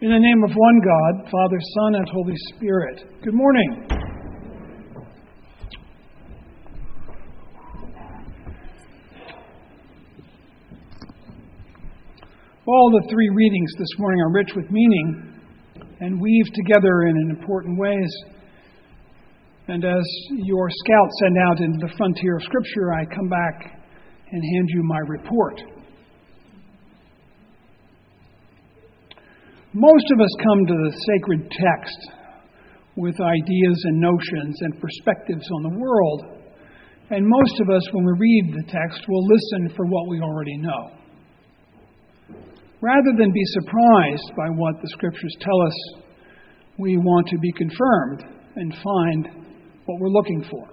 In the name of one God, Father, Son, and Holy Spirit. Good morning. All the three readings this morning are rich with meaning and weave together in important ways. And as your scouts send out into the frontier of Scripture, I come back and hand you my report. Most of us come to the sacred text with ideas and notions and perspectives on the world. And most of us, when we read the text, will listen for what we already know. Rather than be surprised by what the Scriptures tell us, we want to be confirmed and find what we're looking for.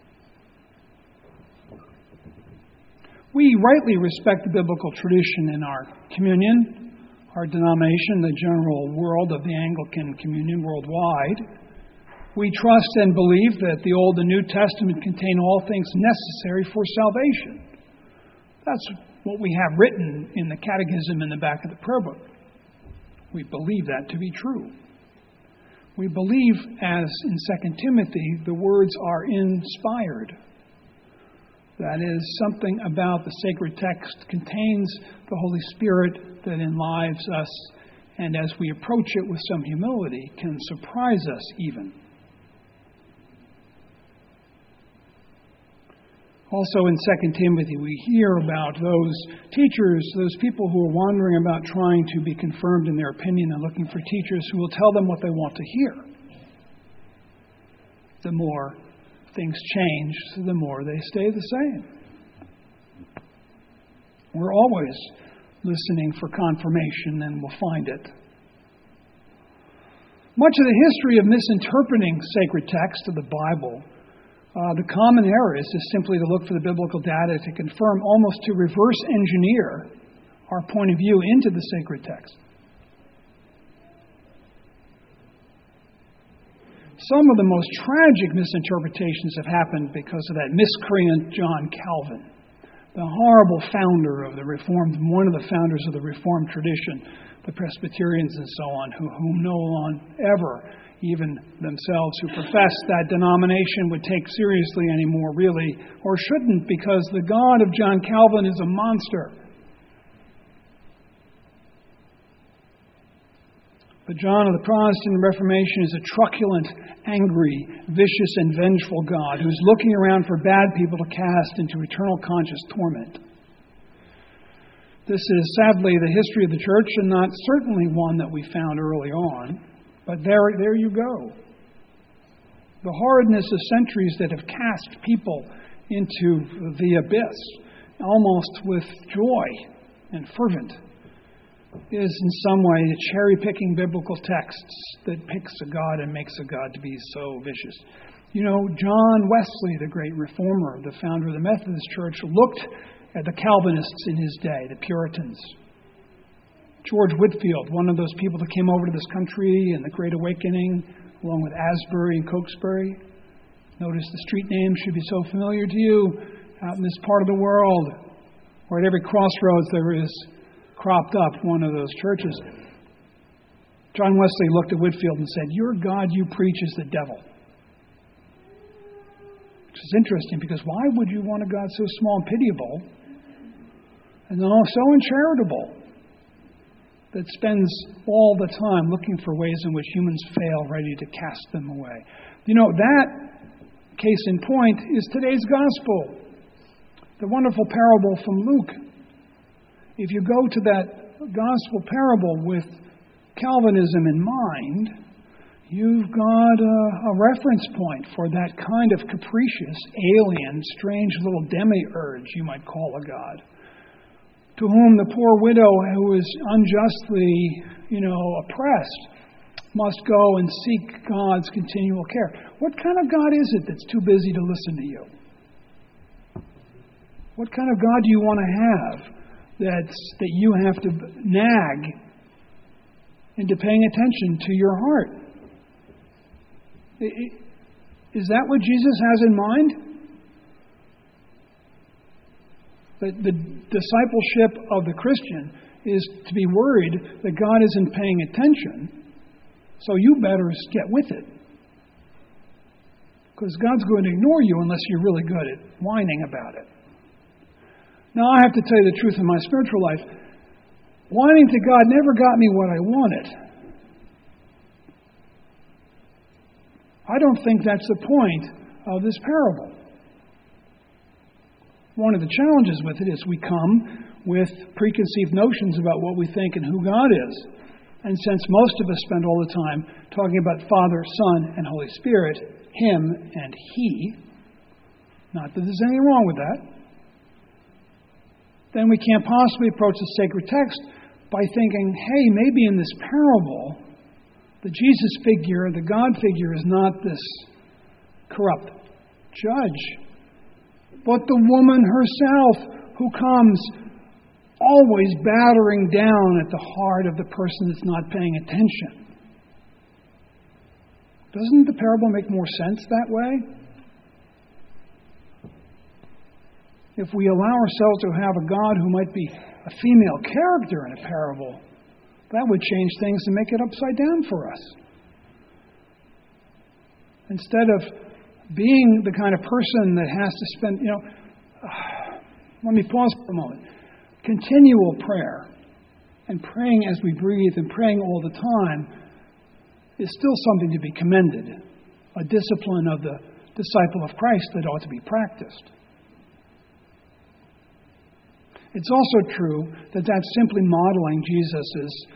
We rightly respect the biblical tradition in our communion, our denomination, the general world of the Anglican communion worldwide. We trust and believe that the Old and New Testament contain all things necessary for salvation. That's what we have written in the catechism in the back of the prayer book. We believe that to be true. We believe, as in 2 Timothy, the words are inspired. That is, something about the sacred text contains the Holy Spirit that enlives us, and as we approach it with some humility, can surprise us even. Also in 2 Timothy, we hear about those teachers, those people who are wandering about trying to be confirmed in their opinion and looking for teachers who will tell them what they want to hear. The more things change, the more they stay the same. We're always listening for confirmation, and we'll find it. Much of the history of misinterpreting sacred text of the Bible, the common error is simply to look for the biblical data to confirm, almost to reverse engineer our point of view into the sacred text. Some of the most tragic misinterpretations have happened because of that miscreant John Calvin, the horrible founder of the Reformed, one of the founders of the Reformed tradition, the Presbyterians and so on, whom no one ever, even themselves who profess that denomination, would take seriously anymore, really, or shouldn't, because the God of John Calvin is a monster. But John of the Protestant Reformation is a truculent, angry, vicious, and vengeful God who's looking around for bad people to cast into eternal conscious torment. This is sadly the history of the church, and not certainly one that we found early on. But there you go. The horridness of centuries that have cast people into the abyss, almost with joy and fervent, is in some way cherry-picking biblical texts that picks a God and makes a God to be so vicious. You know, John Wesley, the great reformer, the founder of the Methodist Church, looked at the Calvinists in his day, the Puritans. George Whitefield, one of those people that came over to this country in the Great Awakening, along with Asbury and Cokesbury. Notice the street names should be so familiar to you out in this part of the world, where at every crossroads there is cropped up one of those churches. John Wesley looked at Whitefield and said, "Your God you preach is the devil." Which is interesting, because why would you want a God so small and pitiable and then also so uncharitable that spends all the time looking for ways in which humans fail, ready to cast them away? You know, that case in point is today's gospel, the wonderful parable from Luke. If you go to that gospel parable with Calvinism in mind, you've got a reference point for that kind of capricious, alien, strange little demiurge, you might call a God, to whom the poor widow who is unjustly, oppressed must go and seek God's continual care. What kind of God is it that's too busy to listen to you? What kind of God do you want to have that you have to nag into paying attention to your heart? Is that what Jesus has in mind? That the discipleship of the Christian is to be worried that God isn't paying attention, so you better get with it. Because God's going to ignore you unless you're really good at whining about it. Now, I have to tell you the truth in my spiritual life. Whining to God never got me what I wanted. I don't think that's the point of this parable. One of the challenges with it is we come with preconceived notions about what we think and who God is. And since most of us spend all the time talking about Father, Son, and Holy Spirit, Him and He, not that there's anything wrong with that, then we can't possibly approach the sacred text by thinking, hey, maybe in this parable, the Jesus figure, the God figure, is not this corrupt judge, but the woman herself who comes always battering down at the heart of the person that's not paying attention. Doesn't the parable make more sense that way? If we allow ourselves to have a God who might be a female character in a parable, that would change things and make it upside down for us. Instead of being the kind of person that has to spend, let me pause for a moment. Continual prayer and praying as we breathe and praying all the time is still something to be commended, a discipline of the disciple of Christ that ought to be practiced. It's also true that that's simply modeling Jesus'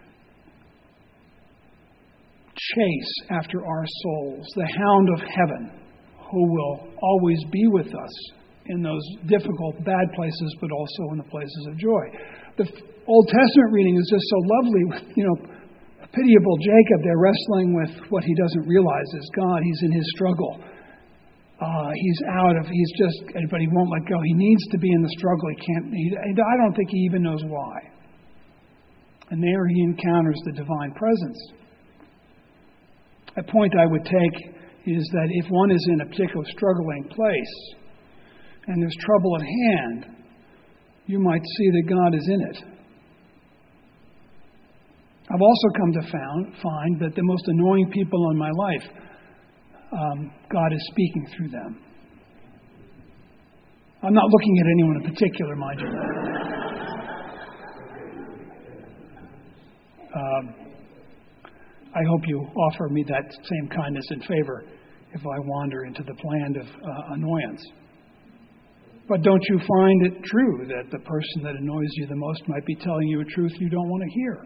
chase after our souls, the hound of heaven, who will always be with us in those difficult, bad places, but also in the places of joy. The Old Testament reading is just so lovely with, pitiable Jacob there wrestling with what he doesn't realize is God. He's in his struggle. But he won't let go. He needs to be in the struggle. I don't think he even knows why. And there he encounters the divine presence. A point I would take is that if one is in a particular struggling place and there's trouble at hand, you might see that God is in it. I've also come to find that the most annoying people in my life, God is speaking through them. I'm not looking at anyone in particular, mind you. I hope you offer me that same kindness and favor if I wander into the land of annoyance. But don't you find it true that the person that annoys you the most might be telling you a truth you don't want to hear?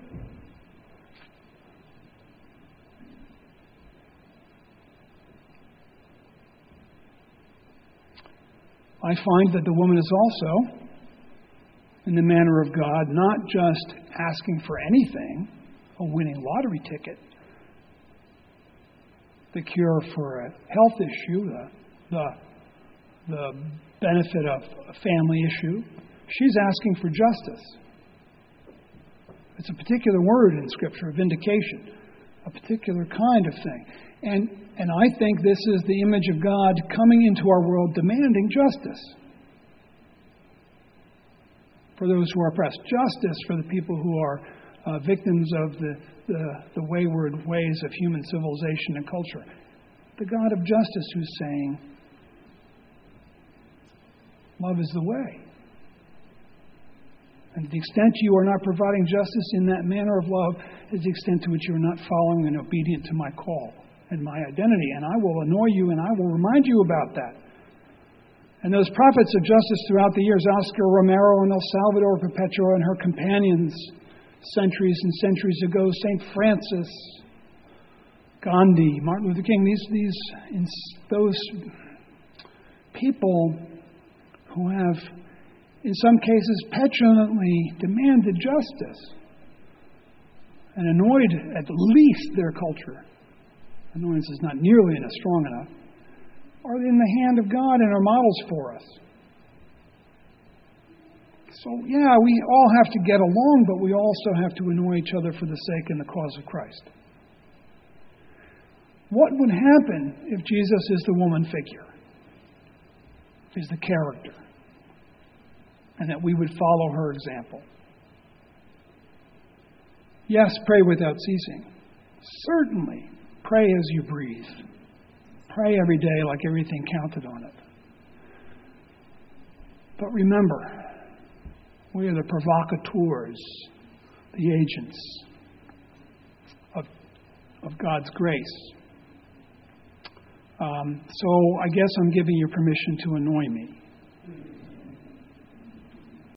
I find that the woman is also, in the manner of God, not just asking for anything, a winning lottery ticket, the cure for a health issue, the benefit of a family issue. She's asking for justice. It's a particular word in Scripture, vindication, a particular kind of thing. And I think this is the image of God coming into our world demanding justice for those who are oppressed. Justice for the people who are victims of the wayward ways of human civilization and culture. The God of justice who's saying, love is the way. And to the extent you are not providing justice in that manner of love is the extent to which you are not following and obedient to my call and my identity. And I will annoy you and I will remind you about that. And those prophets of justice throughout the years, Oscar Romero and El Salvador Perpetua and her companions, centuries and centuries ago, St. Francis, Gandhi, Martin Luther King, those people who have, in some cases, petulantly demanded justice and annoyed at least their culture. Annoyance is not nearly strong enough. Are in the hand of God and are models for us. So, we all have to get along, but we also have to annoy each other for the sake and the cause of Christ. What would happen if Jesus is the woman figure, is the character, and that we would follow her example? Yes, pray without ceasing. Certainly, pray as you breathe. Pray every day like everything counted on it. But remember, we are the provocateurs, the agents of God's grace. So I guess I'm giving you permission to annoy me.